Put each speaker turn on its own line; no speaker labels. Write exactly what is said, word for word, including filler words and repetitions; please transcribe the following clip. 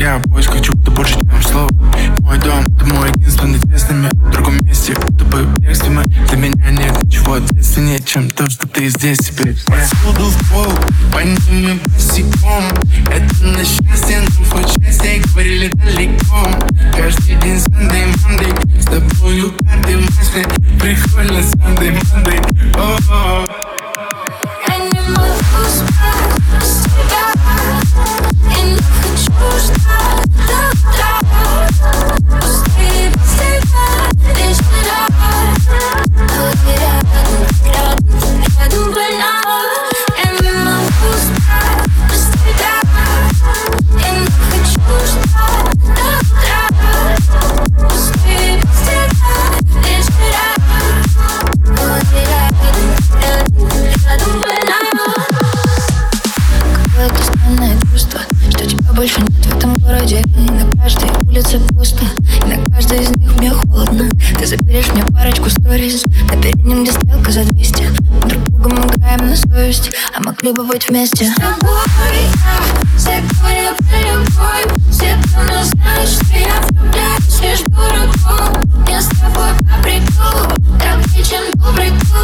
Я поиск хочу, ты больше, чем слово. Мой дом, ты мой единственный тесный мир. В другом месте, будто бы в бегстве мы. Для меня нет ничего ответственнее, чем то, что ты здесь теперь. Посуду в пол, по ним и босиком. Это на счастье, но хоть счастье говорили далеко. Каждый день Sunday, Monday, с тобою каждый мысли. Прикольно Sunday, Monday, о-о-о.
Я не могу спать без тебя. Я не хочу ждать до утра. Пустые без тебя вечера. Но ты рядом, рядом, рядом больна. Я не могу спать без тебя. Я не хочу ждать до утра. Пустые без тебя вечера. Но ты рядом, рядом, рядом больна. Какое-то странное чувство, что тебя больше нет в этом городе. И на каждой улице пусто, и на каждой из них мне холодно. Ты заберешь мне парочку сториз на переднем, где стрелка за двести. Мы друг другом играем на совесть, а могли бы быть вместе. С тобой я все говорят про любовь. Все давно знают, что я влюбляюсь лишь дураком. Я с тобой по приколу, так чем добрый клуб.